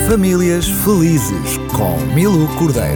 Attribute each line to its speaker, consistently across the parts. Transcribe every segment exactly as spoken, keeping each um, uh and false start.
Speaker 1: Famílias Felizes, com Milu Cordeiro.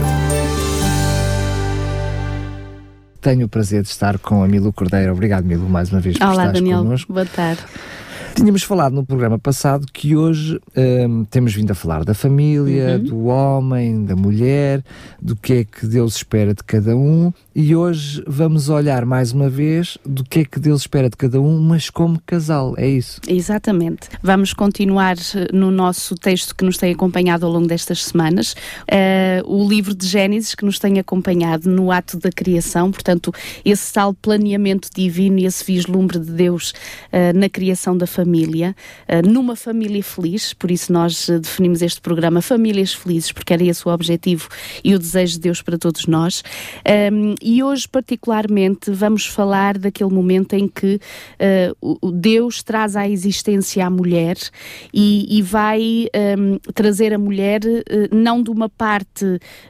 Speaker 2: Tenho o prazer de estar com a Milu Cordeiro. Obrigado, Milu, mais uma vez por
Speaker 3: Olá,
Speaker 2: estares
Speaker 3: Daniel.
Speaker 2: connosco.
Speaker 3: Boa tarde.
Speaker 2: Tínhamos falado no programa passado que hoje hum, temos vindo a falar da família, uhum. do homem, da mulher, do que é que Deus espera de cada um, e hoje vamos olhar mais uma vez do que é que Deus espera de cada um, mas como casal, é isso?
Speaker 3: Exatamente. Vamos continuar no nosso texto que nos tem acompanhado ao longo destas semanas, uh, o livro de Gênesis que nos tem acompanhado no ato da criação, portanto, esse tal planeamento divino e esse vislumbre de Deus uh, na criação da família. Família, uh, numa família feliz, por isso nós uh, definimos este programa Famílias Felizes, porque era esse o objetivo e o desejo de Deus para todos nós. Um, e hoje, particularmente, vamos falar daquele momento em que uh, o Deus traz à existência a mulher e, e vai um, trazer a mulher uh, não de uma parte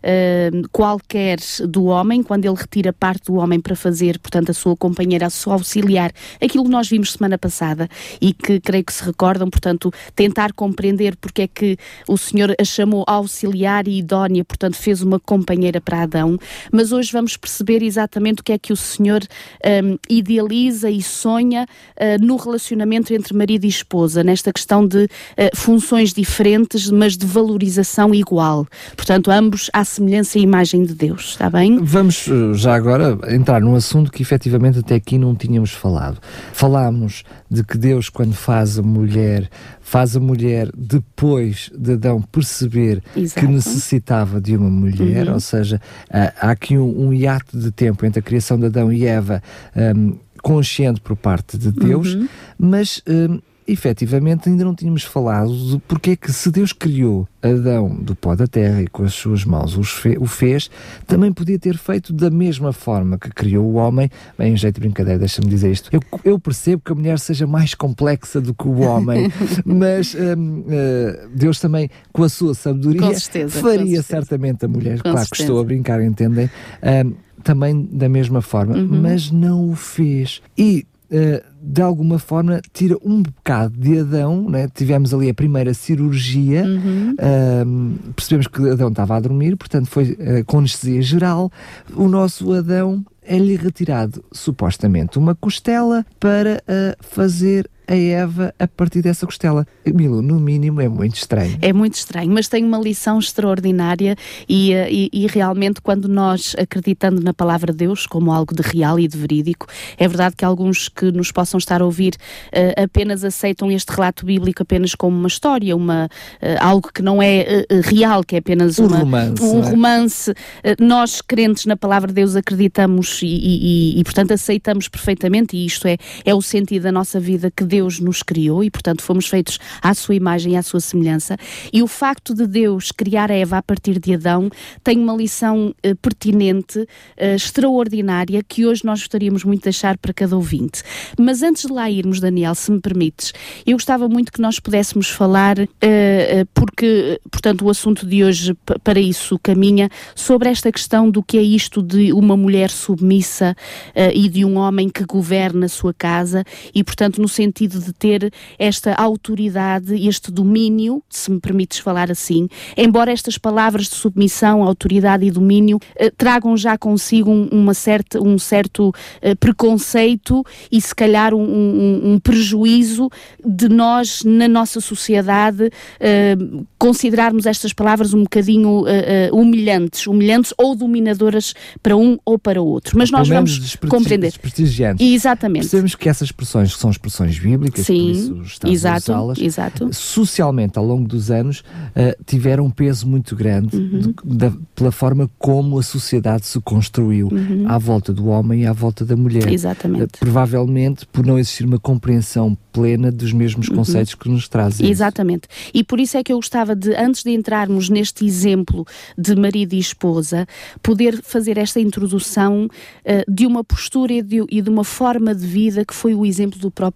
Speaker 3: uh, qualquer do homem, quando ele retira parte do homem para fazer, portanto, a sua companheira, a sua auxiliar, aquilo que nós vimos semana passada e que que creio que se recordam, portanto, tentar compreender porque é que o Senhor a chamou auxiliar e idónea, portanto, fez uma companheira para Adão, mas hoje vamos perceber exatamente o que é que o Senhor um, idealiza e sonha uh, no relacionamento entre marido e esposa, nesta questão de uh, funções diferentes, mas de valorização igual. Portanto, ambos à semelhança e imagem de Deus, está bem?
Speaker 2: Vamos já agora entrar num assunto que efetivamente até aqui não tínhamos falado. Falámos de que Deus, quando faz a mulher, faz a mulher depois de Adão perceber Exato. Que necessitava de uma mulher, uhum. ou seja, há aqui um, um hiato de tempo entre a criação de Adão e Eva, um, consciente por parte de Deus, uhum. mas um, efetivamente ainda não tínhamos falado de porque é que, se Deus criou Adão do pó da terra e com as suas mãos o fez, também podia ter feito da mesma forma que criou o homem. Bem, em jeito de brincadeira, deixa-me dizer isto. Eu, eu percebo que a mulher seja mais complexa do que o homem, mas um, uh, Deus também, com a sua sabedoria,
Speaker 3: com certeza,
Speaker 2: faria
Speaker 3: com certeza.
Speaker 2: certamente a mulher.
Speaker 3: Com
Speaker 2: claro
Speaker 3: certeza.
Speaker 2: que estou a brincar, entendem? Um, também da mesma forma, uhum. mas não o fez. E Uh, de alguma forma tira um bocado de Adão, né? Tivemos ali a primeira cirurgia, uhum. uh, percebemos que Adão estava a dormir, portanto foi uh, com anestesia geral. O nosso Adão é-lhe retirado supostamente uma costela para uh, fazer a Eva a partir dessa costela. Milu, no mínimo é muito estranho.
Speaker 3: É muito estranho, mas tem uma lição extraordinária e, e, e realmente quando nós, acreditando na palavra de Deus como algo de real e de verídico, é verdade que alguns que nos possam estar a ouvir uh, apenas aceitam este relato bíblico apenas como uma história, uma, uh, algo que não é uh, real, que é apenas
Speaker 2: um
Speaker 3: uma,
Speaker 2: romance.
Speaker 3: Um
Speaker 2: é?
Speaker 3: romance. Uh, nós, crentes na palavra de Deus, acreditamos e, e, e, e portanto aceitamos perfeitamente, e isto é, é o sentido da nossa vida, que Deus Deus nos criou e, portanto, fomos feitos à sua imagem e à sua semelhança, e o facto de Deus criar a Eva a partir de Adão tem uma lição uh, pertinente, uh, extraordinária, que hoje nós gostaríamos muito de deixar para cada ouvinte. Mas antes de lá irmos, Daniel, se me permites, eu gostava muito que nós pudéssemos falar, uh, uh, porque, portanto, o assunto de hoje p- para isso caminha, sobre esta questão do que é isto de uma mulher submissa uh, e de um homem que governa a sua casa e, portanto, no sentido de ter esta autoridade, este domínio, se me permites falar assim, embora estas palavras de submissão, autoridade e domínio eh, tragam já consigo um, uma certa, um certo eh, preconceito e se calhar um, um, um prejuízo de nós, na nossa sociedade, eh, considerarmos estas palavras um bocadinho eh, humilhantes, humilhantes ou dominadoras para um ou para o outro. Mas nós vamos desprestigi- compreender.
Speaker 2: Desprestigiantes.
Speaker 3: Exatamente.
Speaker 2: Percebemos que essas expressões são expressões bíblicas,
Speaker 3: Sim,
Speaker 2: por isso estamos
Speaker 3: exato,
Speaker 2: a usá-las.
Speaker 3: exato.
Speaker 2: Socialmente, ao longo dos anos, uh, tiveram um peso muito grande
Speaker 3: uhum.
Speaker 2: do, da, pela forma como a sociedade se construiu
Speaker 3: uhum.
Speaker 2: à volta do homem e à volta da mulher.
Speaker 3: Exatamente.
Speaker 2: Uh, provavelmente por não existir uma compreensão plena dos mesmos conceitos uhum. que nos trazem.
Speaker 3: Exatamente. E por isso é que eu gostava de, antes de entrarmos neste exemplo de marido e esposa, poder fazer esta introdução uh, de uma postura e de, e de uma forma de vida que foi o exemplo do próprio Senhor Jesus.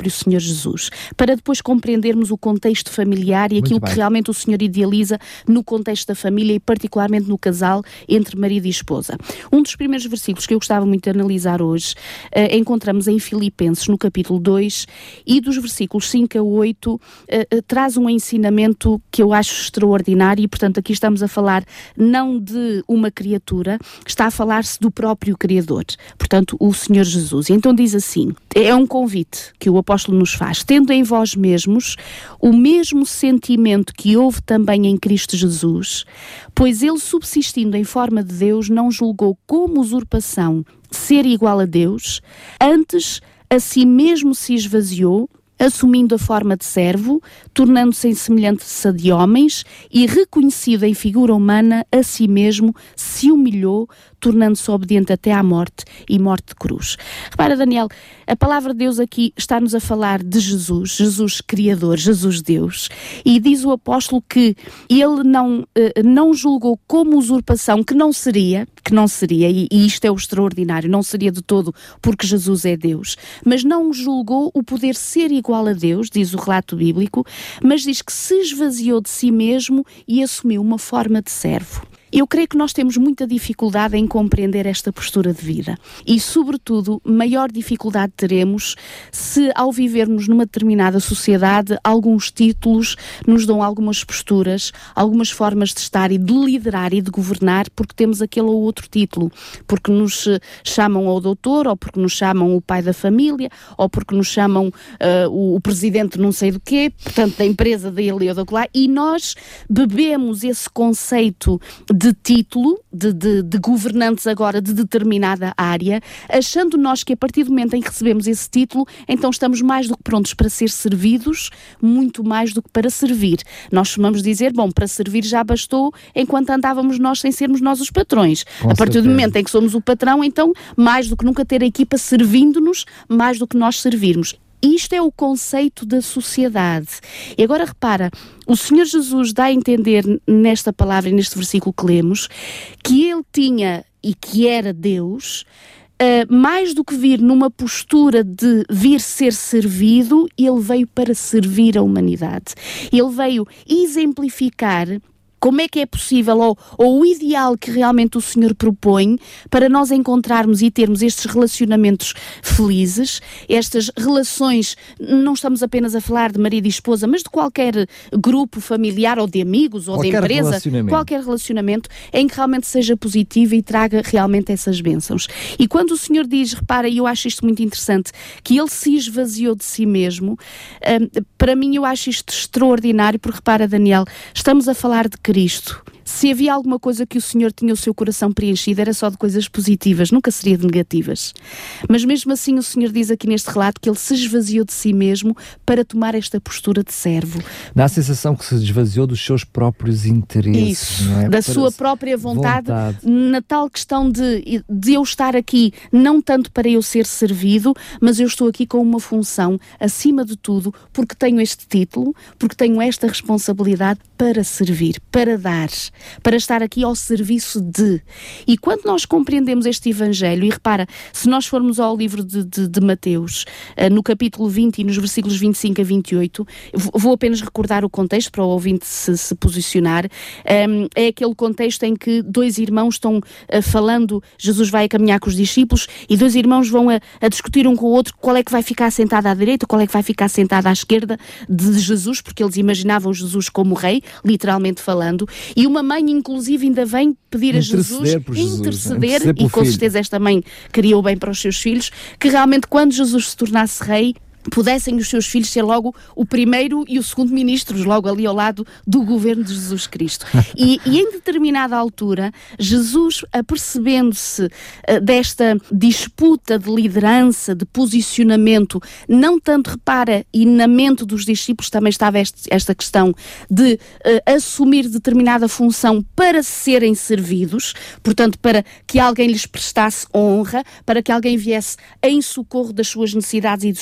Speaker 3: Jesus, para depois compreendermos o contexto familiar e
Speaker 2: Muito
Speaker 3: aquilo
Speaker 2: bem.
Speaker 3: que realmente o Senhor idealiza no contexto da família e particularmente no casal entre marido e esposa. Um dos primeiros versículos que eu gostava muito de analisar hoje uh, encontramos em Filipenses, no capítulo dois, e dos versículos cinco a oito uh, uh, traz um ensinamento que eu acho extraordinário e, portanto, aqui estamos a falar não de uma criatura, está a falar-se do próprio Criador, portanto, o Senhor Jesus. E então diz assim, é um convite que o apóstolo nos faz, tendo em vós mesmos o mesmo sentimento que houve também em Cristo Jesus, pois ele, subsistindo em forma de Deus, não julgou como usurpação ser igual a Deus, antes a si mesmo se esvaziou, assumindo a forma de servo, tornando-se em semelhança de homens e reconhecido em figura humana, a si mesmo se humilhou, tornando-se obediente até à morte e morte de cruz. Repara, Daniel, a palavra de Deus aqui está-nos a falar de Jesus, Jesus Criador, Jesus Deus, e diz o apóstolo que ele não, não julgou como usurpação, que não seria, que não seria, e, e isto é o extraordinário, não seria de todo porque Jesus é Deus, mas não julgou o poder ser igual a Deus, diz o relato bíblico, mas diz que se esvaziou de si mesmo e assumiu uma forma de servo. Eu creio que nós temos muita dificuldade em compreender esta postura de vida e, sobretudo, maior dificuldade teremos se, ao vivermos numa determinada sociedade, alguns títulos nos dão algumas posturas, algumas formas de estar e de liderar e de governar porque temos aquele ou outro título, porque nos chamam ao doutor, ou porque nos chamam o pai da família, ou porque nos chamam uh, o, o presidente não sei do quê, portanto, da empresa dele ou do lá, e nós bebemos esse conceito de título, de, de, de governantes agora de determinada área, achando nós que a partir do momento em que recebemos esse título, então estamos mais do que prontos para ser servidos, muito mais do que para servir. Nós costumamos dizer, bom, para servir já bastou enquanto andávamos nós sem sermos nós os patrões.
Speaker 2: Com
Speaker 3: a partir
Speaker 2: certeza.
Speaker 3: do momento em que somos o patrão, então mais do que nunca ter a equipa servindo-nos, mais do que nós servirmos. Isto é o conceito da sociedade. E agora repara, o Senhor Jesus dá a entender nesta palavra e neste versículo que lemos, que ele tinha e que era Deus, uh, mais do que vir numa postura de vir ser servido, ele veio para servir a humanidade. Ele veio exemplificar como é que é possível, ou, ou o ideal que realmente o Senhor propõe para nós encontrarmos e termos estes relacionamentos felizes, estas relações, não estamos apenas a falar de marido e esposa, mas de qualquer grupo familiar ou de amigos ou
Speaker 2: Qualquer
Speaker 3: de empresa,
Speaker 2: relacionamento.
Speaker 3: qualquer relacionamento em que realmente seja positivo e traga realmente essas bênçãos. E quando o Senhor diz, repara, e eu acho isto muito interessante, que ele se esvaziou de si mesmo, um, para mim eu acho isto extraordinário, porque repara, Daniel, estamos a falar de Cristo. Se havia alguma coisa que o Senhor tinha o seu coração preenchido, era só de coisas positivas, nunca seria de negativas. Mas mesmo assim o Senhor diz aqui neste relato que ele se esvaziou de si mesmo para tomar esta postura de servo.
Speaker 2: Dá a sensação que se esvaziou dos seus próprios interesses.
Speaker 3: Isso,
Speaker 2: não é?
Speaker 3: da
Speaker 2: Para
Speaker 3: sua
Speaker 2: se-
Speaker 3: própria vontade,
Speaker 2: vontade.
Speaker 3: na tal questão de, de eu estar aqui, não tanto para eu ser servido, mas eu estou aqui com uma função, acima de tudo, porque tenho este título, porque tenho esta responsabilidade para servir, para dar, para estar aqui ao serviço de. E quando nós compreendemos este Evangelho, e repara, se nós formos ao livro de, de, de Mateus, uh, no capítulo vinte e nos versículos vinte e cinco a vinte e oito, vou vou apenas recordar o contexto para o ouvinte se, se posicionar. Um, é aquele contexto em que dois irmãos estão uh, falando, Jesus vai a caminhar com os discípulos e dois irmãos vão a, a discutir um com o outro qual é que vai ficar sentado à direita, qual é que vai ficar sentado à esquerda de Jesus, porque eles imaginavam Jesus como rei, literalmente falando, e uma mãe inclusive ainda vem pedir a Jesus,
Speaker 2: Interceder por Jesus,
Speaker 3: interceder,
Speaker 2: interceder
Speaker 3: e
Speaker 2: pelo
Speaker 3: com
Speaker 2: filho.
Speaker 3: certeza esta mãe queria o bem para os seus filhos, que realmente quando Jesus se tornasse rei, pudessem os seus filhos ser logo o primeiro e o segundo ministros, logo ali ao lado do governo de Jesus Cristo. E, e em determinada altura, Jesus, apercebendo-se uh, desta disputa de liderança, de posicionamento, não tanto, repara, e na mente dos discípulos também estava este, esta questão de uh, assumir determinada função para serem servidos, portanto, para que alguém lhes prestasse honra, para que alguém viesse em socorro das suas necessidades e dos seus quereres.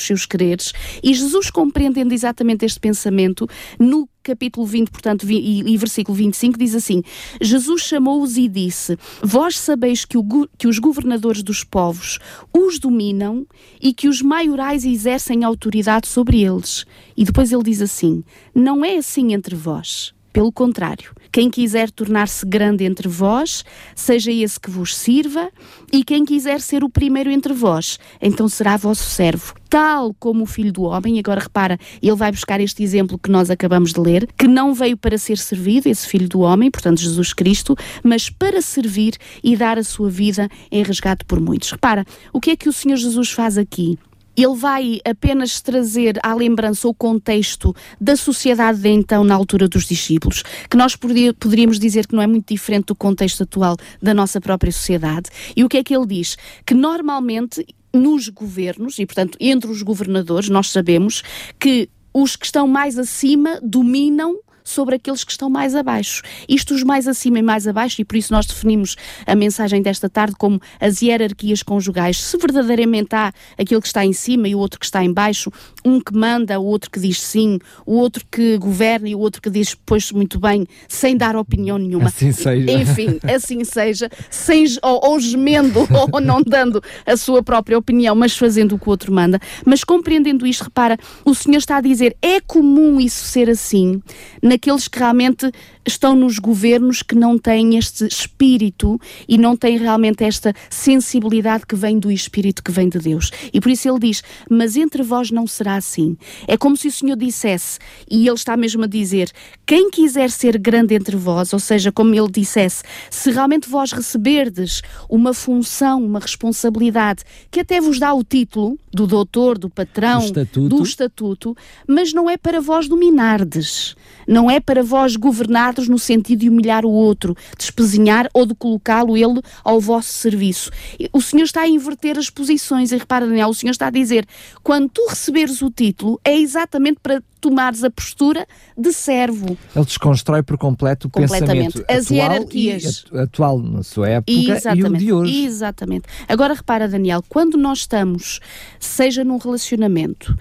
Speaker 3: poderes. E Jesus, compreendendo exatamente este pensamento, no capítulo vinte, portanto, e, e versículo vinte e cinco, diz assim: Jesus chamou-os e disse: vós sabeis que, o, que os governadores dos povos os dominam e que os maiorais exercem autoridade sobre eles. E depois ele diz assim: não é assim entre vós. Pelo contrário, quem quiser tornar-se grande entre vós, seja esse que vos sirva, e quem quiser ser o primeiro entre vós, então será vosso servo. Tal como o Filho do Homem, agora repara, ele vai buscar este exemplo que nós acabamos de ler, que não veio para ser servido, esse Filho do Homem, portanto Jesus Cristo, mas para servir e dar a sua vida em resgate por muitos. Repara, o que é que o Senhor Jesus faz aqui? Ele vai apenas trazer à lembrança o contexto da sociedade de então, na altura dos discípulos, que nós poderíamos dizer que não é muito diferente do contexto atual da nossa própria sociedade. E o que é que ele diz? Que normalmente nos governos, e portanto entre os governadores, nós sabemos que os que estão mais acima dominam sobre aqueles que estão mais abaixo. Isto os mais acima e mais abaixo, e por isso nós definimos a mensagem desta tarde como as hierarquias conjugais. Se verdadeiramente há aquele que está em cima e o outro que está em baixo, um que manda, o outro que diz sim, o outro que governa e o outro que diz pois muito bem, sem dar opinião nenhuma.
Speaker 2: Assim seja.
Speaker 3: Enfim, assim seja, sem, ou, ou gemendo ou não dando a sua própria opinião, mas fazendo o que o outro manda. Mas compreendendo isto, repara, o Senhor está a dizer, é comum isso ser assim naqueles que realmente estão nos governos, que não têm este espírito e não têm realmente esta sensibilidade que vem do Espírito, que vem de Deus. E por isso ele diz, mas entre vós não será assim. É como se o Senhor dissesse, e ele está mesmo a dizer, quem quiser ser grande entre vós, ou seja, como ele dissesse, se realmente vós receberdes uma função, uma responsabilidade, que até vos dá o título do doutor, do patrão,
Speaker 2: do estatuto,
Speaker 3: do estatuto, mas não é para vós dominardes, não é para vós governardes no sentido de humilhar o outro, de espezinhar ou de colocá-lo ele ao vosso serviço. O Senhor está a inverter as posições, e repara, Daniel, o Senhor está a dizer, quando tu receberes o título, é exatamente para tomares a postura de servo.
Speaker 2: Ele desconstrói por completo o pensamento
Speaker 3: as
Speaker 2: atual,
Speaker 3: hierarquias.
Speaker 2: E, atual na sua época
Speaker 3: Exatamente.
Speaker 2: E o de hoje.
Speaker 3: Exatamente. Agora repara, Daniel, quando nós estamos, seja num relacionamento,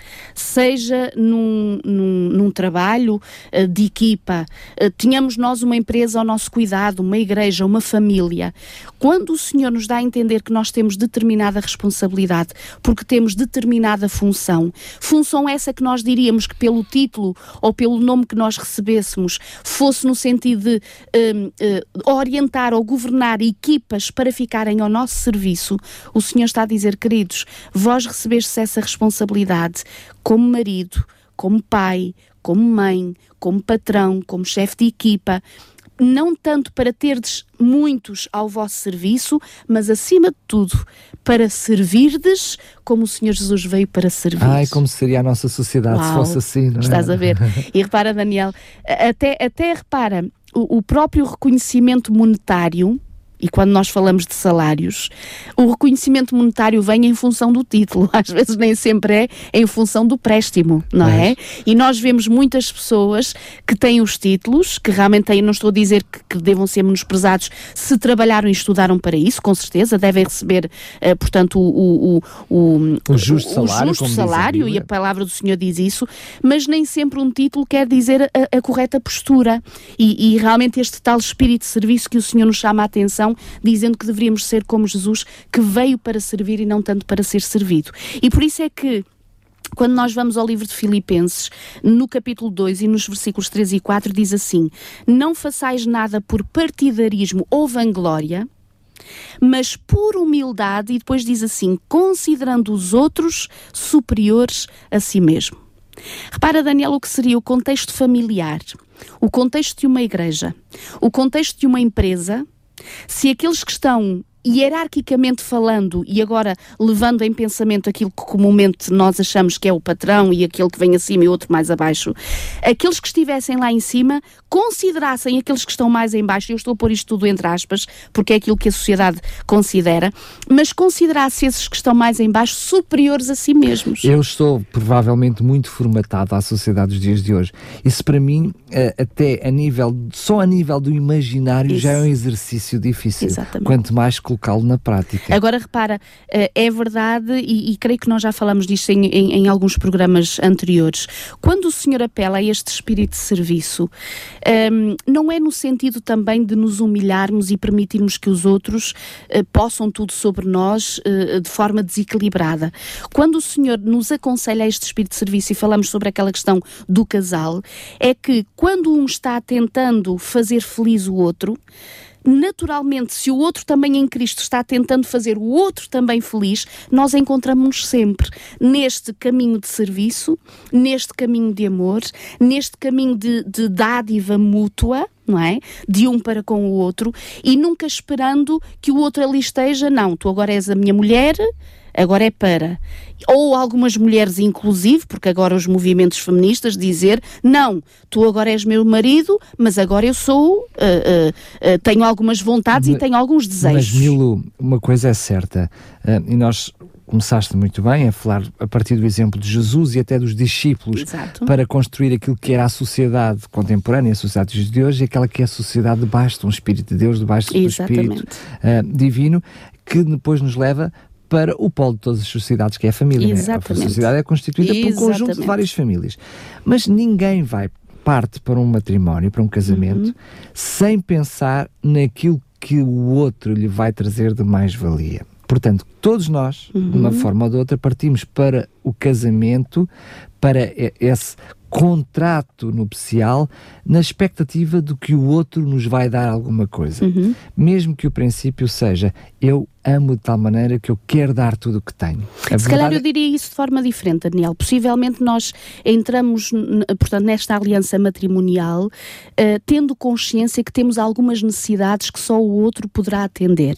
Speaker 3: seja num, num, num trabalho uh, de equipa, uh, tenhamos nós uma empresa ao nosso cuidado, uma igreja, uma família, quando o Senhor nos dá a entender que nós temos determinada responsabilidade, porque temos determinada função, função essa que nós diríamos que pelo título ou pelo nome que nós recebêssemos fosse no sentido de um, uh, orientar ou governar equipas para ficarem ao nosso serviço, o Senhor está a dizer, queridos, vós recebestes essa responsabilidade como marido, como pai, como mãe, como patrão, como chefe de equipa, não tanto para terdes muitos ao vosso serviço, mas acima de tudo, para servirdes como o Senhor Jesus veio para servir.
Speaker 2: Ai, como seria a nossa sociedade. Uau, se fosse assim, não é?
Speaker 3: Estás a ver? E repara, Daniel, até, até repara, o, o próprio reconhecimento monetário, e quando nós falamos de salários, o reconhecimento monetário vem em função do título, às vezes nem sempre é em função do préstimo, não é? é? E nós vemos muitas pessoas que têm os títulos, que realmente têm, não estou a dizer que, que devam ser menosprezados, se trabalharam e estudaram para isso, com certeza, devem receber, uh, portanto, o, o, o,
Speaker 2: o justo salário,
Speaker 3: o justo salário a e a palavra do Senhor diz isso, mas nem sempre um título quer dizer a, a correta postura, e, e realmente este tal espírito de serviço que o Senhor nos chama a atenção, dizendo que deveríamos ser como Jesus, que veio para servir e não tanto para ser servido. E por isso é que quando nós vamos ao livro de Filipenses, no capítulo dois e nos versículos três e quatro, diz assim, não façais nada por partidarismo ou vanglória, mas por humildade, e depois diz assim, considerando os outros superiores a si mesmo. Repara, Daniel, o que seria o contexto familiar, o contexto de uma igreja, o contexto de uma empresa. Se aqueles que estão hierarquicamente falando e agora levando em pensamento aquilo que comumente nós achamos que é o patrão e aquele que vem acima e outro mais abaixo, aqueles que estivessem lá em cima considerassem aqueles que estão mais em baixo, eu estou a pôr isto tudo entre aspas, porque é aquilo que a sociedade considera, mas considerasse esses que estão mais em baixo superiores a si mesmos.
Speaker 2: Eu estou provavelmente muito formatado à sociedade dos dias de hoje. Isso para mim, até a nível, só a nível do imaginário, isso já é um exercício difícil.
Speaker 3: Exatamente.
Speaker 2: Quanto mais colocar colocá-lo na prática.
Speaker 3: Agora repara, é verdade, e, e creio que nós já falamos disto em, em, em alguns programas anteriores, quando o Senhor apela a este espírito de serviço, um, não é no sentido também de nos humilharmos e permitirmos que os outros uh, possam tudo sobre nós uh, de forma desequilibrada. Quando o Senhor nos aconselha a este espírito de serviço, e falamos sobre aquela questão do casal, é que quando um está tentando fazer feliz o outro, naturalmente, se o outro também em Cristo está tentando fazer o outro também feliz, nós encontramos-nos sempre neste caminho de serviço, neste caminho de amor, neste caminho de, de dádiva mútua, não é? De um para com o outro, e nunca esperando que o outro ali esteja, não, tu agora és a minha mulher, agora é para. Ou algumas mulheres, inclusive, porque agora os movimentos feministas dizer, não, tu agora és meu marido, mas agora eu sou, uh, uh, uh, tenho algumas vontades mas, e tenho alguns desejos.
Speaker 2: Mas, Milu, uma coisa é certa, uh, e nós começaste muito bem a falar a partir do exemplo de Jesus e até dos discípulos.
Speaker 3: Exato.
Speaker 2: Para construir aquilo que era a sociedade contemporânea, a sociedade de hoje, e aquela que é a sociedade debaixo de um Espírito de Deus, debaixo do Espírito uh, divino, que depois nos leva para o polo de todas as sociedades, que é a família. Exatamente. Né? A sociedade é constituída por um conjunto de várias famílias. Mas ninguém vai parte para um matrimónio, para um casamento, uhum. sem pensar naquilo que o outro lhe vai trazer de mais-valia. Portanto, todos nós, uhum. de uma forma ou de outra, partimos para o casamento, para esse contrato nupcial, na expectativa de que o outro nos vai dar alguma coisa. Uhum. Mesmo que o princípio seja, eu amo de tal maneira que eu quero dar tudo o que tenho.
Speaker 3: A Se calhar eu diria isso de forma diferente, Daniel. Possivelmente nós entramos, portanto, nesta aliança matrimonial, uh, tendo consciência que temos algumas necessidades que só o outro poderá atender.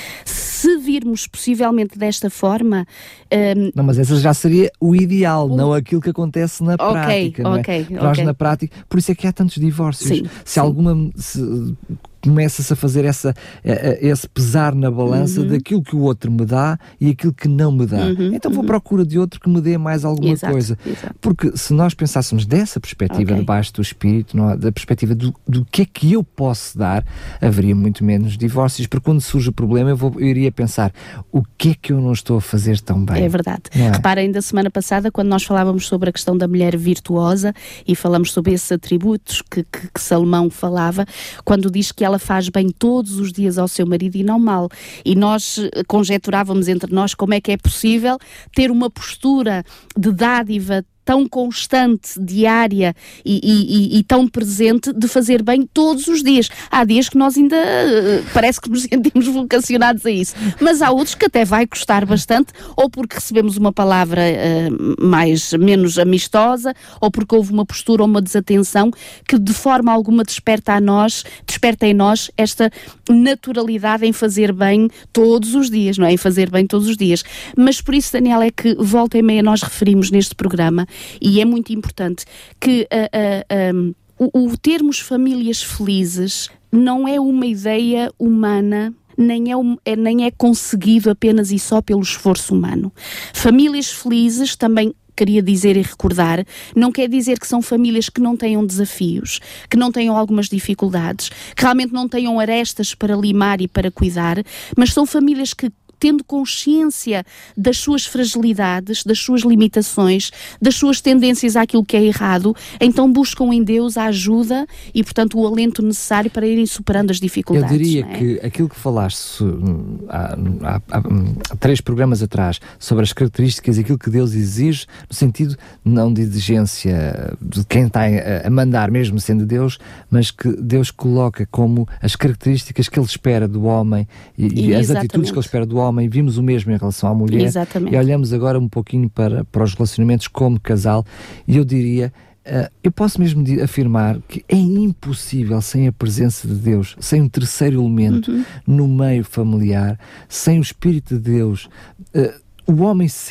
Speaker 3: Se virmos possivelmente desta forma... Um,
Speaker 2: não, mas essa já seria o ideal, o... não aquilo que acontece na
Speaker 3: okay,
Speaker 2: prática. Não é?
Speaker 3: okay,
Speaker 2: Nós
Speaker 3: okay.
Speaker 2: na prática, por isso é que há tantos divórcios.
Speaker 3: Sim,
Speaker 2: se
Speaker 3: sim.
Speaker 2: alguma... Se, começa-se a fazer essa, esse pesar na balança uhum. daquilo que o outro me dá e aquilo que não me dá. Uhum, então vou à uhum. procura de outro que me dê mais alguma
Speaker 3: exato,
Speaker 2: coisa.
Speaker 3: Exato.
Speaker 2: Porque se nós pensássemos dessa perspectiva, okay. debaixo do espírito, não, da perspectiva do, do que é que eu posso dar, haveria muito menos divórcios, porque quando surge o problema eu, vou, eu iria pensar, o que é que eu não estou a fazer tão bem?
Speaker 3: É verdade.
Speaker 2: É?
Speaker 3: Repara, ainda semana passada, quando nós falávamos sobre a questão da mulher virtuosa e falamos sobre esses atributos que, que, que Salomão falava, quando diz que ela faz bem todo todos os dias ao seu marido e não mal. E nós conjeturávamos entre nós como é que é possível ter uma postura de dádiva tão constante, diária e, e, e tão presente de fazer bem todos os dias. Há dias que nós ainda uh, parece que nos sentimos vocacionados a isso, mas há outros que até vai custar bastante, ou porque recebemos uma palavra uh, mais, menos amistosa, ou porque houve uma postura ou uma desatenção que de forma alguma desperta a nós, desperta em nós esta naturalidade em fazer bem todos os dias, não é? Em fazer bem todos os dias. Mas por isso, Daniel, é que volta e meia nós referimos neste programa, e é muito importante que uh, uh, um, o, o termos famílias felizes não é uma ideia humana, nem é, um, é, nem é conseguido apenas e só pelo esforço humano. Famílias felizes também, queria dizer e recordar, não quer dizer que são famílias que não tenham desafios, que não tenham algumas dificuldades, que realmente não tenham arestas para limar e para cuidar, mas são famílias que, tendo consciência das suas fragilidades, das suas limitações, das suas tendências àquilo que é errado, então buscam em Deus a ajuda e, portanto, o alento necessário para irem superando as dificuldades.
Speaker 2: Eu diria
Speaker 3: não é?
Speaker 2: que aquilo que falaste há, há, há, há três programas atrás sobre as características e aquilo que Deus exige, no sentido não de exigência de quem está a mandar, mesmo sendo Deus, mas que Deus coloca como as características que Ele espera do homem e, e as atitudes que Ele espera do homem. Vimos o mesmo em relação à mulher.
Speaker 3: Exatamente.
Speaker 2: E olhamos agora um pouquinho para, para os relacionamentos como casal, e eu diria, uh, eu posso mesmo afirmar que é impossível sem a presença de Deus, sem um terceiro elemento uhum. no meio familiar, sem o Espírito de Deus, uh, o homem ser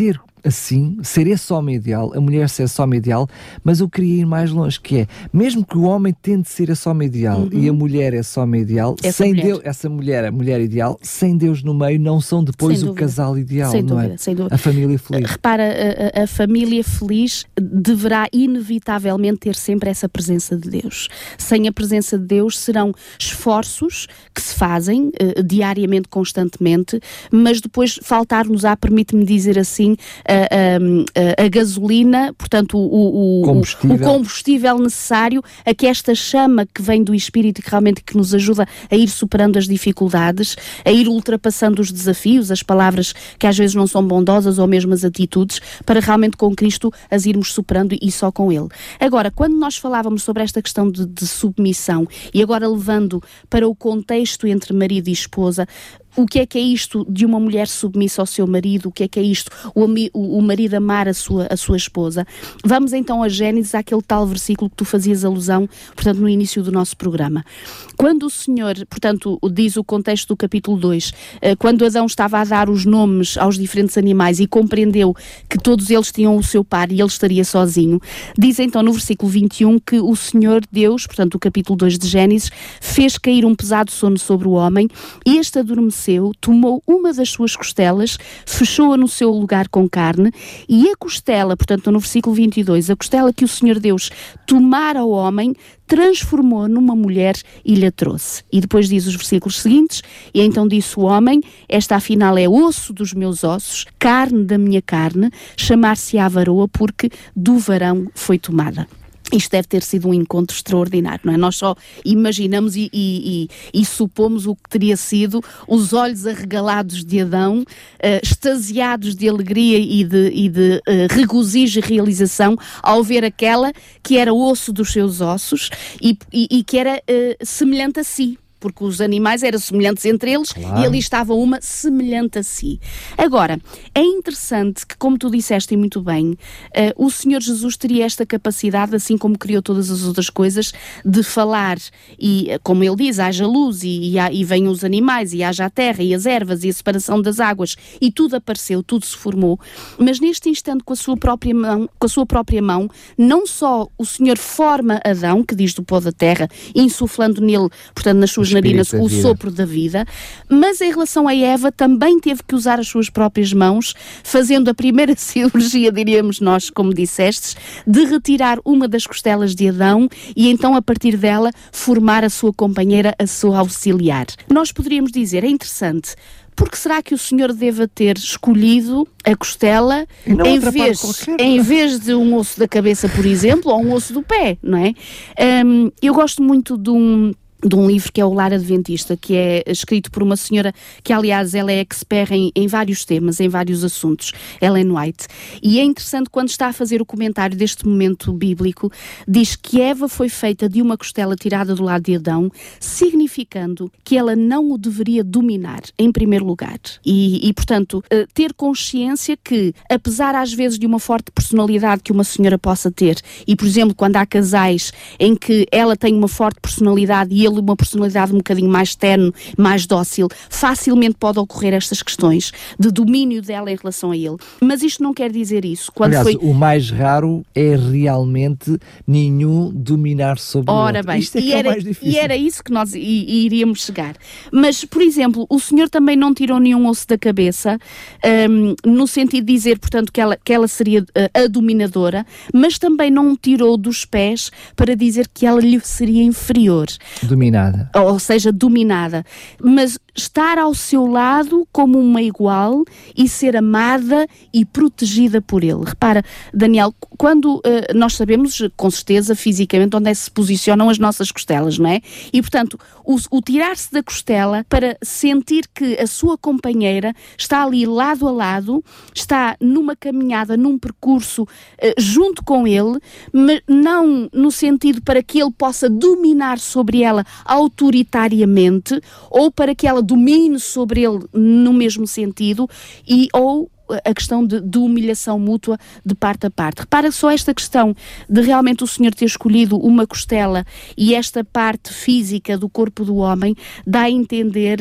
Speaker 2: assim, ser esse homem ideal, a mulher ser esse homem ideal, mas eu queria ir mais longe, que é, mesmo que o homem tente ser esse homem ideal uhum. e a mulher esse homem ideal,
Speaker 3: essa
Speaker 2: sem
Speaker 3: mulher.
Speaker 2: Deus, essa mulher, a mulher ideal, sem Deus no meio, não são depois o casal ideal,
Speaker 3: sem
Speaker 2: não
Speaker 3: dúvida,
Speaker 2: é?
Speaker 3: Sem dúvida.
Speaker 2: A família feliz.
Speaker 3: Repara, a, a família feliz deverá inevitavelmente ter sempre essa presença de Deus. Sem a presença de Deus serão esforços que se fazem uh, diariamente, constantemente, mas depois faltar-nos-á, permite-me dizer assim, a, a, a gasolina, portanto o, o, combustível. o combustível necessário a que esta chama que vem do Espírito, que realmente que nos ajuda a ir superando as dificuldades, a ir ultrapassando os desafios, as palavras que às vezes não são bondosas ou mesmo as atitudes, para realmente com Cristo as irmos superando e só com Ele. Agora, quando nós falávamos sobre esta questão de, de submissão e agora levando para o contexto entre marido e esposa, o que é que é isto de uma mulher submissa ao seu marido? O que é que é isto? O, o, o marido amar a sua, a sua esposa? Vamos então a Gênesis, àquele tal versículo que tu fazias alusão, portanto, no início do nosso programa. Quando o Senhor, portanto, diz o contexto do capítulo dois, quando Adão estava a dar os nomes aos diferentes animais e compreendeu que todos eles tinham o seu par e ele estaria sozinho, diz então no versículo vinte e um que o Senhor Deus, portanto, o capítulo dois de Gênesis, fez cair um pesado sono sobre o homem e este adormeceu, tomou uma das suas costelas, fechou-a no seu lugar com carne, e a costela, portanto no versículo vinte e dois, a costela que o Senhor Deus tomara ao homem, transformou numa mulher e lhe a trouxe. E depois diz os versículos seguintes, e então disse o homem, esta afinal é osso dos meus ossos, carne da minha carne, chamar-se-á varoa, porque do varão foi tomada. Isto deve ter sido um encontro extraordinário, não é? Nós só imaginamos e, e, e, e supomos o que teria sido os olhos arregalados de Adão, uh, extasiados de alegria e de, e de uh, regozijo e realização ao ver aquela que era osso dos seus ossos e, e, e que era uh, semelhante a si. Porque os animais eram semelhantes entre eles, claro. E ali estava uma semelhante a si. Agora, é interessante que, como tu disseste muito bem, uh, o Senhor Jesus teria esta capacidade, assim como criou todas as outras coisas, de falar, e como ele diz, haja luz, e, e, e venham os animais, e haja a terra, e as ervas, e a separação das águas, e tudo apareceu, tudo se formou. Mas neste instante, com a sua própria mão, com a sua própria mão, não só o Senhor forma Adão, que diz do pó da terra, insuflando nele, portanto, nas suas narinas, o sopro da vida, mas em relação a Eva também teve que usar as suas próprias mãos, fazendo a primeira cirurgia, diríamos nós, como dissestes, de retirar uma das costelas de Adão e então a partir dela formar a sua companheira, a sua auxiliar. Nós poderíamos dizer, é interessante, porque será que o Senhor deva ter escolhido a costela em vez, em vez de um osso da cabeça, por exemplo, ou um osso do pé, não é? Um, eu gosto muito de um de um livro que é o Lar Adventista, que é escrito por uma senhora que, aliás, ela é expert em, em vários temas, em vários assuntos, Ellen White. E é interessante, quando está a fazer o comentário deste momento bíblico, diz que Eva foi feita de uma costela tirada do lado de Adão, significando que ela não o deveria dominar, em primeiro lugar. E, e portanto, ter consciência que, apesar às vezes de uma forte personalidade que uma senhora possa ter, e, por exemplo, quando há casais em que ela tem uma forte personalidade e ele uma personalidade um bocadinho mais terno, mais dócil, facilmente pode ocorrer estas questões de domínio dela em relação a ele. Mas isto não quer dizer isso. Quando
Speaker 2: Aliás,
Speaker 3: foi...
Speaker 2: o mais raro é realmente nenhum dominar sobre o outro.
Speaker 3: Ora bem,
Speaker 2: Isto é
Speaker 3: e,
Speaker 2: que é
Speaker 3: era,
Speaker 2: o mais difícil.
Speaker 3: e era isso que nós i, iríamos chegar. Mas, por exemplo, o Senhor também não tirou nenhum osso da cabeça, um, no sentido de dizer, portanto, que ela, que ela seria uh, a dominadora, mas também não tirou dos pés para dizer que ela lhe seria inferior.
Speaker 2: Dominada.
Speaker 3: Ou seja, dominada, mas estar ao seu lado como uma igual e ser amada e protegida por ele. Repara, Daniel, quando uh, nós sabemos com certeza fisicamente onde é que se posicionam as nossas costelas, não é? E portanto, o, o tirar-se da costela para sentir que a sua companheira está ali lado a lado, está numa caminhada, num percurso uh, junto com ele, mas não no sentido para que ele possa dominar sobre ela autoritariamente, ou para que ela domine sobre ele no mesmo sentido, e ou a questão de, de humilhação mútua de parte a parte. Repara só esta questão de realmente o Senhor ter escolhido uma costela e esta parte física do corpo do homem dá a entender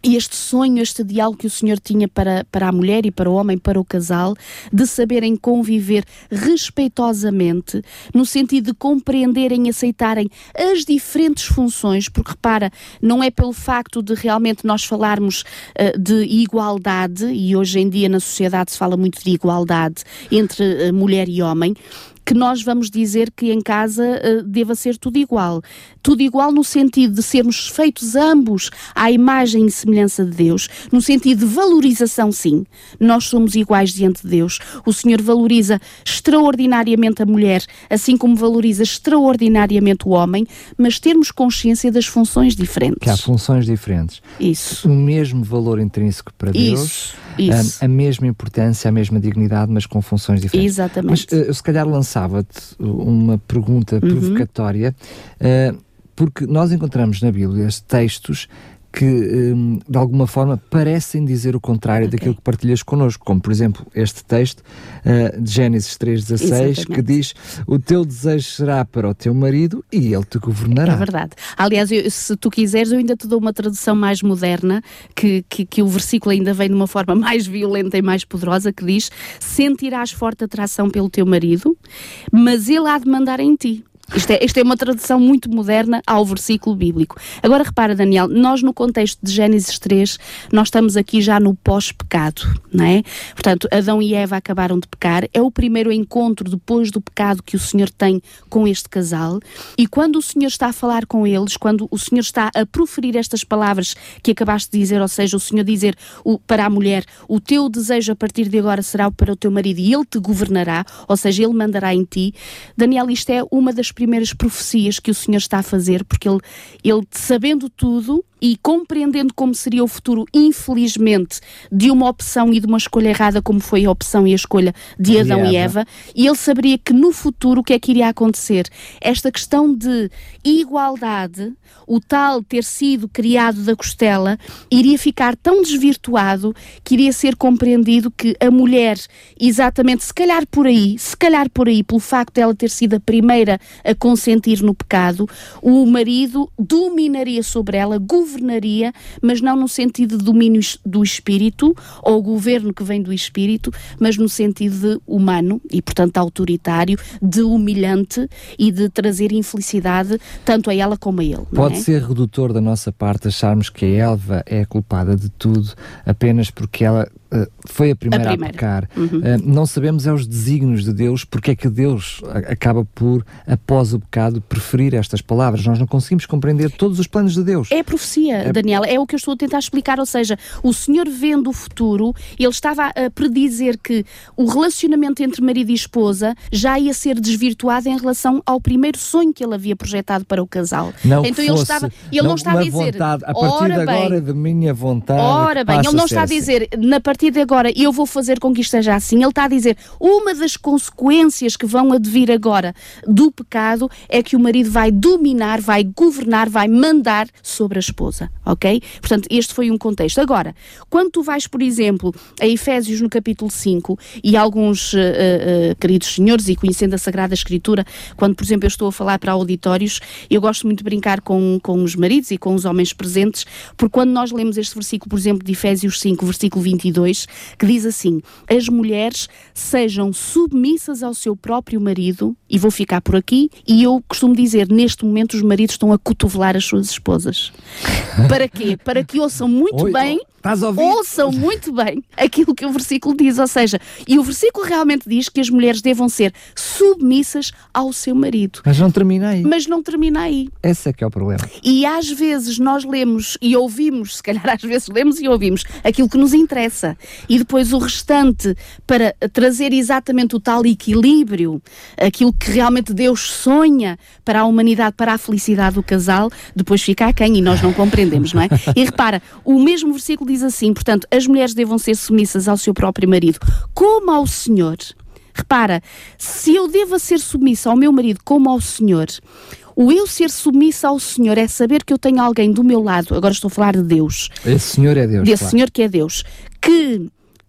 Speaker 3: este sonho, este diálogo que o Senhor tinha para, para a mulher e para o homem, para o casal, de saberem conviver respeitosamente, no sentido de compreenderem e aceitarem as diferentes funções, porque repara, não é pelo facto de realmente nós falarmos uh, de igualdade, e hoje em dia na sociedade se fala muito de igualdade entre uh, mulher e homem, que nós vamos dizer que em casa uh, deva ser tudo igual. Tudo igual no sentido de sermos feitos ambos à imagem e semelhança de Deus, no sentido de valorização, sim. Nós somos iguais diante de Deus. O Senhor valoriza extraordinariamente a mulher, assim como valoriza extraordinariamente o homem, mas termos consciência das funções diferentes.
Speaker 2: Que há funções diferentes.
Speaker 3: Isso.
Speaker 2: O mesmo valor intrínseco para Deus,
Speaker 3: Isso. Isso.
Speaker 2: A, a mesma importância, a mesma dignidade, mas com funções diferentes.
Speaker 3: Exatamente.
Speaker 2: Mas uh, eu se calhar lançava-te uma pergunta provocatória, uhum. uh, porque nós encontramos na Bíblia textos que, um, de alguma forma, parecem dizer o contrário okay. daquilo que partilhas connosco, como, por exemplo, este texto uh, de Gênesis três dezasseis, que diz: o teu desejo será para o teu marido e ele te governará.
Speaker 3: É verdade. Aliás, eu, se tu quiseres, eu ainda te dou uma tradução mais moderna, que, que, que o versículo ainda vem de uma forma mais violenta e mais poderosa, que diz: sentirás forte atração pelo teu marido, mas ele há de mandar em ti. Isto é, isto é uma tradução muito moderna ao versículo bíblico. Agora repara, Daniel, nós no contexto de Gênesis três, nós estamos aqui já no pós-pecado, não é? Portanto, Adão e Eva acabaram de pecar, é o primeiro encontro depois do pecado que o Senhor tem com este casal, e quando o Senhor está a falar com eles, quando o Senhor está a proferir estas palavras que acabaste de dizer, ou seja, o Senhor dizer o, para a mulher: o teu desejo a partir de agora será para o teu marido e ele te governará, ou seja, ele mandará em ti. Daniel, isto é uma das primeiras profecias que o Senhor está a fazer, porque ele, ele sabendo tudo e compreendendo como seria o futuro, infelizmente, de uma opção e de uma escolha errada, como foi a opção e a escolha de Adão e Eva, e ele saberia que no futuro o que é que iria acontecer? Esta questão de igualdade, o tal ter sido criado da costela, iria ficar tão desvirtuado que iria ser compreendido que a mulher, exatamente, se calhar por aí, se calhar por aí, pelo facto dela ter sido a primeira a consentir no pecado, o marido dominaria sobre ela, governaria, mas não no sentido de domínio do espírito, ou governo que vem do espírito, mas no sentido de humano e, portanto, autoritário, de humilhante e de trazer infelicidade tanto a ela como a ele.
Speaker 2: Pode
Speaker 3: não é?
Speaker 2: ser redutor da nossa parte acharmos que a Eva é a culpada de tudo apenas porque ela uh, foi a primeira a, primeira. a pecar. Uhum. Uh, não sabemos é os desígnios de Deus, porque é que Deus acaba por, após o pecado, preferir estas palavras. Nós não conseguimos compreender todos os planos de Deus.
Speaker 3: É a profecia, é... Daniela, é o que eu estou a tentar explicar, ou seja, o Senhor vendo o futuro, ele estava a predizer que o relacionamento entre marido e esposa já ia ser desvirtuado em relação ao primeiro sonho que ele havia projetado para o casal.
Speaker 2: Não
Speaker 3: então
Speaker 2: fosse,
Speaker 3: ele estava, ele não, não está a dizer,
Speaker 2: vontade, a partir de agora
Speaker 3: bem,
Speaker 2: de minha vontade.
Speaker 3: Ora bem, ele não está a dizer, assim. Na partir de agora eu vou fazer com que isto seja assim. Ele está a dizer, uma das consequências que vão advir agora do pecado é que o marido vai dominar, vai governar, vai mandar sobre a esposa, ok? Portanto, este foi um contexto. Agora, quando tu vais, por exemplo, a Efésios no capítulo cinco, e alguns uh, uh, queridos senhores, e conhecendo a Sagrada Escritura, quando, por exemplo, eu estou a falar para auditórios, eu gosto muito de brincar com, com os maridos e com os homens presentes, porque quando nós lemos este versículo, por exemplo, de Efésios cinco, versículo vinte e dois, que diz assim: as mulheres sejam submissas ao seu próprio marido, e vou ficar por aqui, e eu costumo dizer, neste momento os maridos estão a cotovelar as suas esposas. Para quê? Para que ouçam muito
Speaker 2: Oi,
Speaker 3: bem,
Speaker 2: estás a ouvir?
Speaker 3: ouçam muito bem aquilo que o versículo diz, ou seja, e o versículo realmente diz que as mulheres devam ser submissas ao seu marido.
Speaker 2: Mas não termina aí.
Speaker 3: Mas não termina aí.
Speaker 2: Esse é que é o problema.
Speaker 3: E às vezes nós lemos e ouvimos, se calhar às vezes lemos e ouvimos aquilo que nos interessa, e depois o restante, para trazer exatamente o tal equilíbrio, aquilo que realmente Deus sonha para a humanidade, para a felicidade do casal, depois fica aquém e nós não compreendemos, não é? E repara, o mesmo versículo diz assim, portanto, as mulheres devam ser submissas ao seu próprio marido, como ao Senhor. Repara, se eu devo ser submissa ao meu marido como ao Senhor, o eu ser submissa ao Senhor é saber que eu tenho alguém do meu lado, agora estou a falar de Deus.
Speaker 2: Esse Senhor é Deus.
Speaker 3: Desse
Speaker 2: claro.
Speaker 3: Senhor que é Deus, que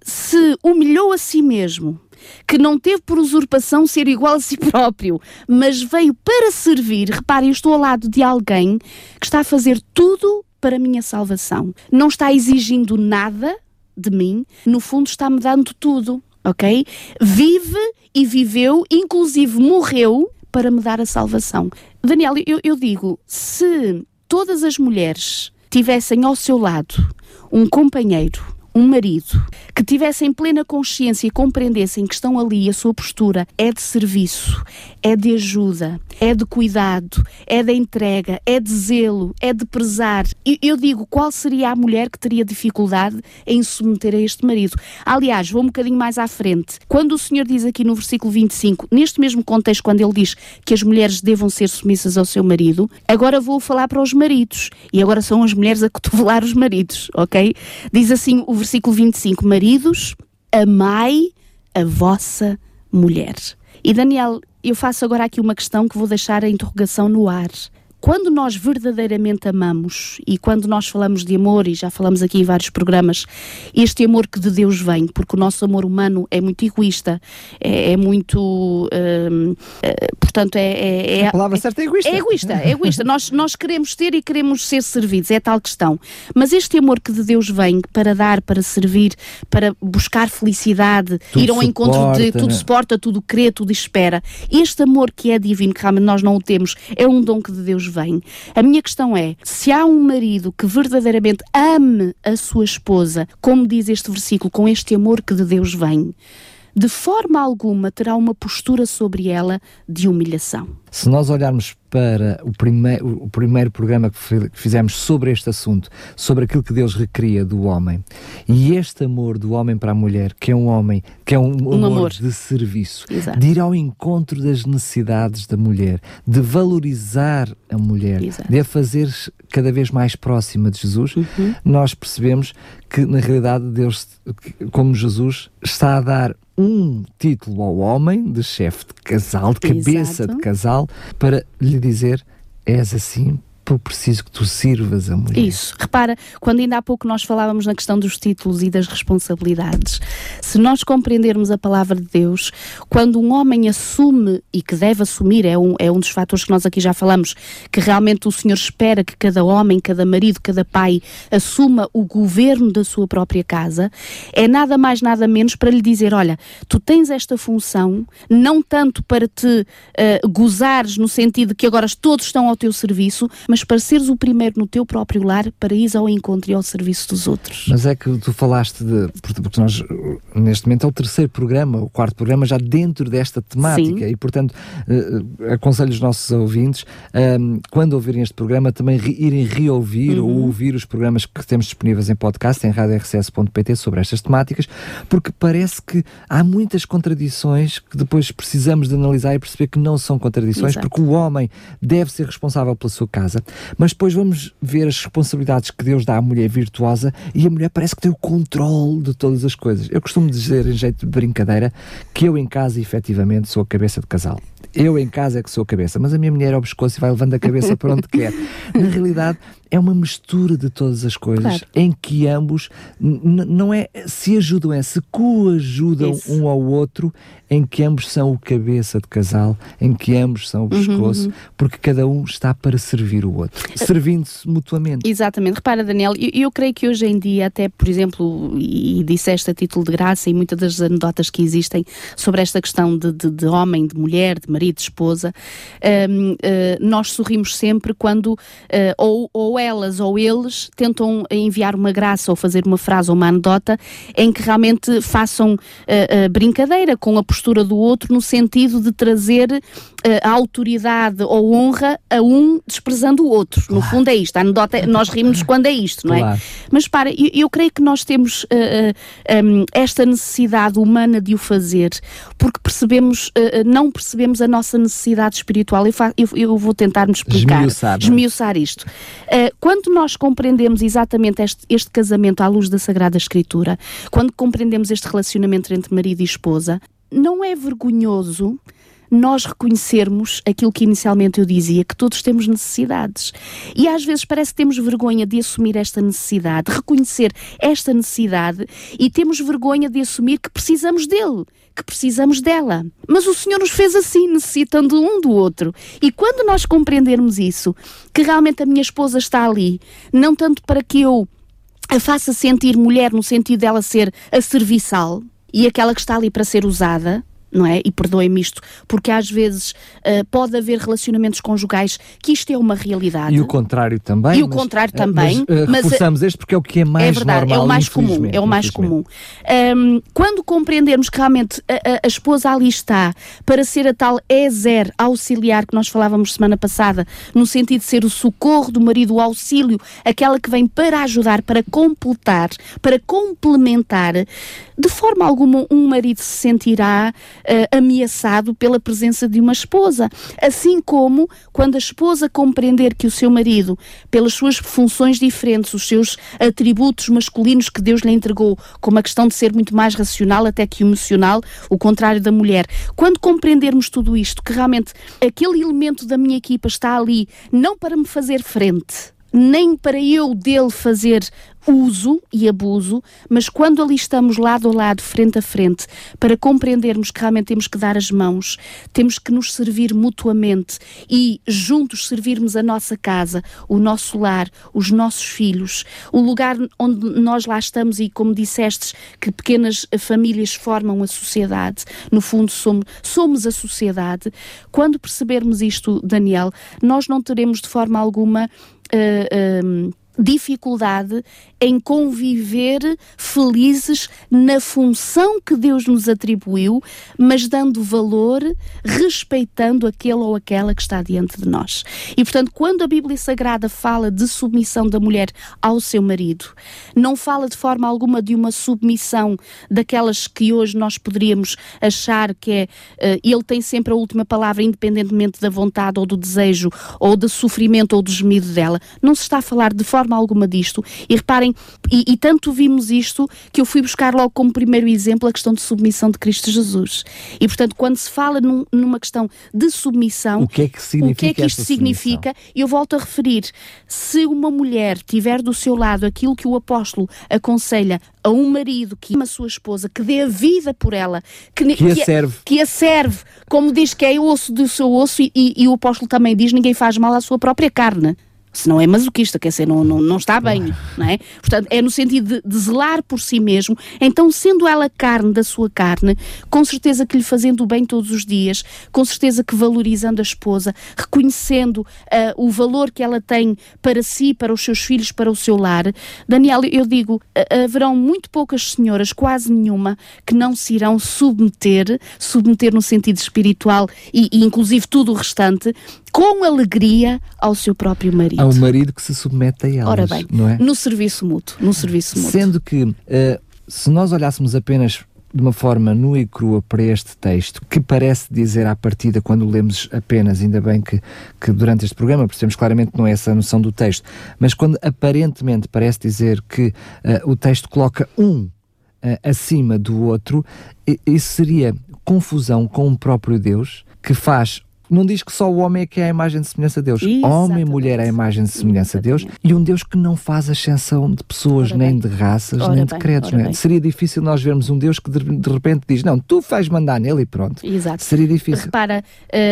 Speaker 3: se humilhou a si mesmo, que não teve por usurpação ser igual a si próprio, mas veio para servir. Reparem, eu estou ao lado de alguém que está a fazer tudo para a minha salvação. Não está exigindo nada de mim, no fundo está-me dando tudo, ok? Vive e viveu, inclusive morreu para me dar a salvação. Daniel, eu, eu digo, se todas as mulheres tivessem ao seu lado um companheiro, um marido, que tivessem plena consciência e compreendessem que estão ali, a sua postura é de serviço, é de ajuda, é de cuidado, é de entrega, é de zelo, é de prezar. E eu digo, qual seria a mulher que teria dificuldade em se submeter a este marido? Aliás, vou um bocadinho mais à frente. Quando o Senhor diz aqui no versículo vinte e cinco, neste mesmo contexto, quando ele diz que as mulheres devam ser submissas ao seu marido, agora vou falar para os maridos. E agora são as mulheres a cotovelar os maridos, ok? Diz assim o versículo vinte e cinco, maridos, amai a vossa mulher. E Daniel, eu faço agora aqui uma questão que vou deixar a interrogação no ar. Quando nós verdadeiramente amamos, e quando nós falamos de amor, e já falamos aqui em vários programas, este amor que de Deus vem, porque o nosso amor humano é muito egoísta, é, é muito, hum, é, portanto, é... é, é
Speaker 2: a palavra certa é egoísta.
Speaker 3: É egoísta, é egoísta. nós, nós queremos ter e queremos ser servidos, é tal questão. Mas este amor que de Deus vem para dar, para servir, para buscar felicidade, tudo ir ao suporta, encontro de tudo, né? Suporta, tudo crê, tudo espera. Este amor que é divino, que realmente nós não o temos, é um dom que de Deus vem. A minha questão é, se há um marido que verdadeiramente ame a sua esposa, como diz este versículo, com este amor que de Deus vem, de forma alguma terá uma postura sobre ela de humilhação.
Speaker 2: Se nós olharmos para o primeiro, o primeiro programa que fizemos sobre este assunto, sobre aquilo que Deus recria do homem, e este amor do homem para a mulher, que é um homem, que é um, um amor, amor de serviço,
Speaker 3: Exato.
Speaker 2: De ir ao encontro das necessidades da mulher, de valorizar a mulher,
Speaker 3: Exato.
Speaker 2: De a fazer cada vez mais próxima de Jesus,
Speaker 3: uhum.
Speaker 2: nós percebemos que na realidade Deus, como Jesus, está a dar um título ao homem de chefe de casal, de cabeça
Speaker 3: Exato.
Speaker 2: de casal, para lhe dizer, és assim, por preciso que tu sirvas a mulher.
Speaker 3: Isso. Repara, quando ainda há pouco nós falávamos na questão dos títulos e das responsabilidades, se nós compreendermos a palavra de Deus, quando um homem assume, e que deve assumir, é um, é um dos fatores que nós aqui já falamos, que realmente o Senhor espera que cada homem, cada marido, cada pai assuma o governo da sua própria casa, é nada mais, nada menos para lhe dizer, olha, tu tens esta função, não tanto para te uh, gozares no sentido de que agora todos estão ao teu serviço, mas para seres o primeiro no teu próprio lar, para ires ao encontro e ao serviço dos outros.
Speaker 2: Mas é que tu falaste de... Porque nós, neste momento, é o terceiro programa, o quarto programa, já dentro desta temática.
Speaker 3: Sim.
Speaker 2: E, portanto, uh, aconselho os nossos ouvintes, um, quando ouvirem este programa, também re, irem reouvir uhum. ou ouvir os programas que temos disponíveis em podcast, em rádio r c s ponto p t, sobre estas temáticas, porque parece que há muitas contradições que depois precisamos de analisar e perceber que não são contradições,
Speaker 3: Exato.
Speaker 2: Porque o homem deve ser responsável pela sua casa, mas depois vamos ver as responsabilidades que Deus dá à mulher virtuosa e a mulher parece que tem o controle de todas as coisas. Eu costumo dizer, em jeito de brincadeira, que eu em casa, efetivamente, sou a cabeça de casal. Eu em casa é que sou a cabeça, mas a minha mulher é ao pescoço e vai levando a cabeça para onde quer. Na realidade, é uma mistura de todas as coisas, claro. Em que ambos, n- não é se ajudam, é se coajudam Isso. um ao outro, em que ambos são o cabeça de casal, em que ambos são o pescoço, uhum. porque cada um está para servir o outro, servindo-se mutuamente.
Speaker 3: Exatamente. Repara, Daniel, eu, eu creio que hoje em dia, até, por exemplo, e disseste a título de graça, e muitas das anedotas que existem sobre esta questão de, de, de homem, de mulher, de marido, de esposa, um, uh, nós sorrimos sempre quando uh, ou, ou elas ou eles tentam enviar uma graça ou fazer uma frase ou uma anedota em que realmente façam uh, uh, brincadeira com a postura do outro, no sentido de trazer uh, a autoridade ou honra a um desprezando o outro. Claro. No fundo é isto. A anedota, nós rimos quando é isto, não é? Claro. Mas para, eu, eu creio que nós temos uh, uh, um, esta necessidade humana de o fazer, porque percebemos, uh, não percebemos a nossa necessidade espiritual. Eu, fa- eu, eu vou tentar me explicar,
Speaker 2: esmiuçar,
Speaker 3: esmiuçar isto. Uh, quando nós compreendemos exatamente este, este casamento à luz da Sagrada Escritura, quando compreendemos este relacionamento entre marido e esposa, não é vergonhoso nós reconhecermos aquilo que inicialmente eu dizia, que todos temos necessidades. E às vezes parece que temos vergonha de assumir esta necessidade, reconhecer esta necessidade, e temos vergonha de assumir que precisamos dele, que precisamos dela. Mas o Senhor nos fez assim, necessitando um do outro. E quando nós compreendermos isso, que realmente a minha esposa está ali, não tanto para que eu a faça sentir mulher no sentido dela ser a serviçal e aquela que está ali para ser usada, não é? E perdoem-me isto, porque às vezes uh, pode haver relacionamentos conjugais que isto é uma realidade.
Speaker 2: E o contrário também.
Speaker 3: E o contrário também.
Speaker 2: Mas, uh,
Speaker 3: mas
Speaker 2: reforçamos este porque é o que é mais
Speaker 3: é verdade,
Speaker 2: normal,
Speaker 3: é o mais comum. É o mais comum. Um, quando compreendermos que realmente a, a, a esposa ali está para ser a tal Ezer auxiliar que nós falávamos semana passada, no sentido de ser o socorro do marido, o auxílio, aquela que vem para ajudar, para completar, para complementar, de forma alguma um marido se sentirá Uh, ameaçado pela presença de uma esposa. Assim como quando a esposa compreender que o seu marido, pelas suas funções diferentes, os seus atributos masculinos que Deus lhe entregou, como a questão de ser muito mais racional até que emocional, o contrário da mulher, quando compreendermos tudo isto, que realmente aquele elemento da minha equipa está ali não para me fazer frente, nem para eu dele fazer uso e abuso, mas quando ali estamos lado a lado, frente a frente, para compreendermos que realmente temos que dar as mãos, temos que nos servir mutuamente e juntos servirmos a nossa casa, o nosso lar, os nossos filhos, o lugar onde nós lá estamos e, como dissestes, que pequenas famílias formam a sociedade, no fundo somos, somos a sociedade. Quando percebermos isto, Daniel, nós não teremos de forma alguma Uh, um, dificuldade em conviver felizes na função que Deus nos atribuiu, mas dando valor, respeitando aquele ou aquela que está diante de nós. E, portanto, quando a Bíblia Sagrada fala de submissão da mulher ao seu marido, não fala de forma alguma de uma submissão daquelas que hoje nós poderíamos achar que é, uh, ele tem sempre a última palavra, independentemente da vontade ou do desejo, ou do sofrimento ou do gemido dela. Não se está a falar de forma alguma disto, e reparem, e, e tanto vimos isto que eu fui buscar logo como primeiro exemplo a questão de submissão de Cristo Jesus. E portanto, quando se fala num, numa questão de submissão,
Speaker 2: o que é que significa,
Speaker 3: o que é que isto significa? Eu volto a referir, se uma mulher tiver do seu lado aquilo que o apóstolo aconselha a um marido que ama a sua esposa, que dê a vida por ela, que,
Speaker 2: que,
Speaker 3: que,
Speaker 2: a, serve.
Speaker 3: que a serve, como diz que é o osso do seu osso, e, e, e o apóstolo também diz, ninguém faz mal à sua própria carne. Se não é masoquista, quer dizer, não, não, não está bem, não é? Portanto, é no sentido de, de zelar por si mesmo. Então, sendo ela carne da sua carne, com certeza que lhe fazendo o bem todos os dias, com certeza que valorizando a esposa, reconhecendo uh, o valor que ela tem para si, para os seus filhos, para o seu lar. Daniel, eu digo, uh, haverão muito poucas senhoras, quase nenhuma, que não se irão submeter, submeter no sentido espiritual e, e inclusive tudo o restante, com alegria ao seu próprio marido.
Speaker 2: Há um marido que se submete a elas.
Speaker 3: Ora bem,
Speaker 2: não é?
Speaker 3: no serviço mútuo, no serviço mútuo.
Speaker 2: Sendo que, uh, se nós olhássemos apenas de uma forma nua e crua para este texto, que parece dizer à partida, quando lemos apenas, ainda bem que, que durante este programa percebemos claramente que não é essa a noção do texto, mas quando aparentemente parece dizer que uh, o texto coloca um uh, acima do outro, isso seria confusão com o próprio Deus, que faz... Não diz que só o homem é que é a imagem de semelhança a Deus.
Speaker 3: Exatamente.
Speaker 2: Homem e mulher é a imagem de semelhança Exatamente. a Deus. E um Deus que não faz ascensão de pessoas,
Speaker 3: ora
Speaker 2: nem
Speaker 3: bem.
Speaker 2: de raças,
Speaker 3: ora
Speaker 2: nem
Speaker 3: bem,
Speaker 2: de credos. Não é? Seria difícil nós vermos um Deus que de, de repente diz, não, tu vais mandar nele e pronto.
Speaker 3: Exato.
Speaker 2: Seria difícil.
Speaker 3: Repara,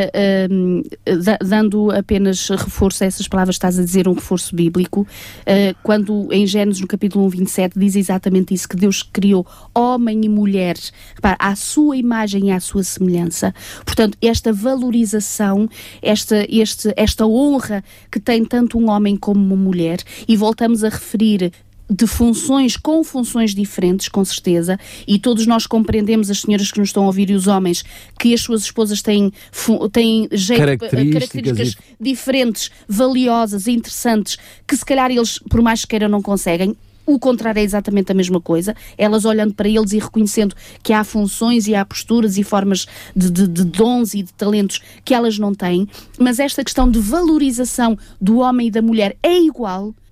Speaker 3: uh, uh, dando apenas reforço a essas palavras, estás a dizer um reforço bíblico, uh, quando em Gênesis, no capítulo um, vinte e sete, diz exatamente isso, que Deus criou homem e mulher, repara, à sua imagem e à sua semelhança. Portanto, esta valorização, Esta, este, esta honra que tem tanto um homem como uma mulher, e voltamos a referir de funções com funções diferentes, com certeza, e todos nós compreendemos, as senhoras que nos estão a ouvir e os homens, que as suas esposas têm, têm jeito,
Speaker 2: características,
Speaker 3: características
Speaker 2: e...
Speaker 3: diferentes, valiosas, interessantes, que se calhar eles, por mais que queiram, não conseguem. O contrário é exatamente a mesma coisa, elas olhando para eles e reconhecendo que há funções e há posturas e formas de, de, de dons e de talentos que elas não têm, mas esta questão de valorização do homem e da mulher é igual,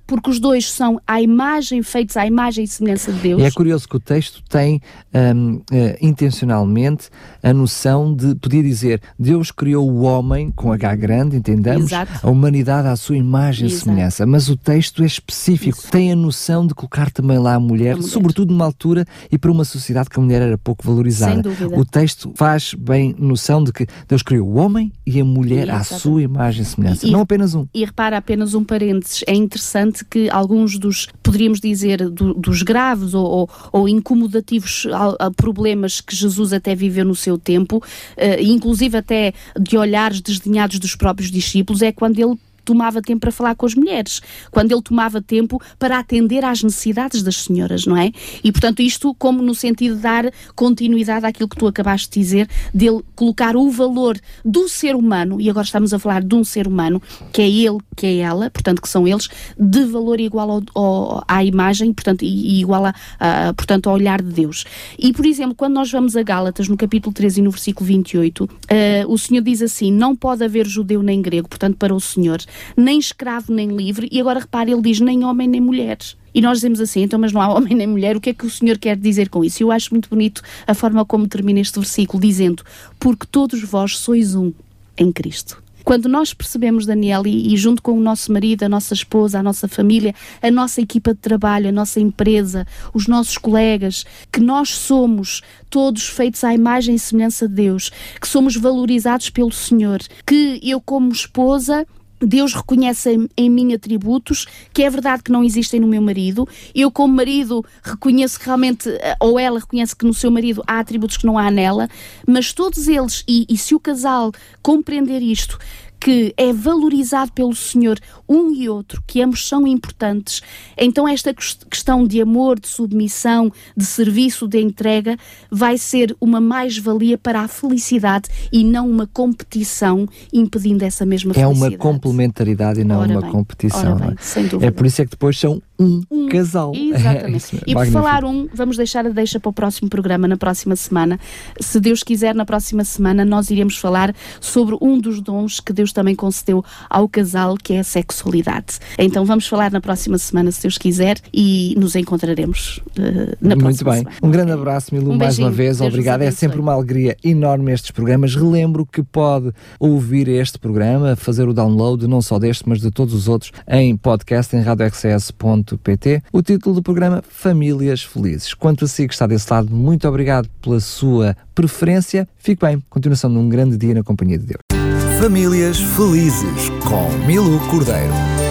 Speaker 3: porque os dois são à imagem, feitos à imagem e semelhança de Deus.
Speaker 2: E é curioso que o texto tem um, uh, intencionalmente a noção de, podia dizer, Deus criou o homem com H grande, entendamos,
Speaker 3: Exato.
Speaker 2: a humanidade à sua imagem e
Speaker 3: Exato.
Speaker 2: semelhança, mas o texto é específico, Isso. tem a noção de colocar também lá a mulher, a mulher, sobretudo numa altura e para uma sociedade que a mulher era pouco valorizada.
Speaker 3: Sem dúvida.
Speaker 2: O texto faz bem noção de que Deus criou o homem e a mulher e, à sua imagem e semelhança,
Speaker 3: e,
Speaker 2: não apenas um.
Speaker 3: E repara, apenas um parênteses, é interessante que alguns dos, poderíamos dizer, do, dos graves ou, ou, ou incomodativos a, a problemas que Jesus até viveu no seu tempo, uh, inclusive até de olhares desdenhados dos próprios discípulos, é quando ele tomava tempo para falar com as mulheres, quando ele tomava tempo para atender às necessidades das senhoras, não é? E, portanto, isto como no sentido de dar continuidade àquilo que tu acabaste de dizer, dele colocar o valor do ser humano, e agora estamos a falar de um ser humano, que é ele, que é ela, portanto, que são eles, de valor igual ao, ao, à imagem, portanto, e, e igual a, a, portanto, ao olhar de Deus. E, por exemplo, quando nós vamos a Gálatas, no capítulo treze e no versículo vinte e oito, uh, o Senhor diz assim, não pode haver judeu nem grego, portanto, para o Senhor, nem escravo nem livre, e agora repare, ele diz nem homem nem mulher. E nós dizemos assim, então, mas não há homem nem mulher, o que é que o Senhor quer dizer com isso? Eu acho muito bonito a forma como termina este versículo, dizendo, porque todos vós sois um em Cristo. Quando nós percebemos, Daniel, e, e junto com o nosso marido, a nossa esposa, a nossa família, a nossa equipa de trabalho, a nossa empresa, os nossos colegas, que nós somos todos feitos à imagem e semelhança de Deus, que somos valorizados pelo Senhor, que eu como esposa, Deus reconhece em, em mim atributos que é verdade que não existem no meu marido, eu como marido reconheço que realmente, ou ela reconhece que no seu marido há atributos que não há nela, mas todos eles, e, e se o casal compreender isto, que é valorizado pelo Senhor um e outro, que ambos são importantes, então esta questão de amor, de submissão, de serviço, de entrega, vai ser uma mais-valia para a felicidade e não uma competição impedindo essa mesma
Speaker 2: é
Speaker 3: felicidade.
Speaker 2: É uma complementaridade e não
Speaker 3: ora
Speaker 2: uma
Speaker 3: bem,
Speaker 2: competição.
Speaker 3: Bem,
Speaker 2: não é?
Speaker 3: Sem dúvida.
Speaker 2: É por isso é que depois são um, um casal.
Speaker 3: Exatamente.
Speaker 2: É,
Speaker 3: e por falar um, vamos deixar a deixa para o próximo programa, na próxima semana. Se Deus quiser, na próxima semana nós iremos falar sobre um dos dons que Deus também concedeu ao casal, que é a sexualidade. Então vamos falar na próxima semana, se Deus quiser, e nos encontraremos uh, na próxima
Speaker 2: Muito bem.
Speaker 3: semana.
Speaker 2: Um grande abraço, Milu,
Speaker 3: um
Speaker 2: mais uma vez.
Speaker 3: Deus
Speaker 2: Obrigado. É sempre uma alegria enorme estes programas. Relembro que pode ouvir este programa, fazer o download, não só deste, mas de todos os outros, em podcast, em rádio x s ponto p t. O título do programa, Famílias Felizes. Quanto a si que está desse lado, muito obrigado pela sua preferência. Fique bem. Continuação de um grande dia na companhia de Deus.
Speaker 1: Famílias Felizes com Milu Cordeiro.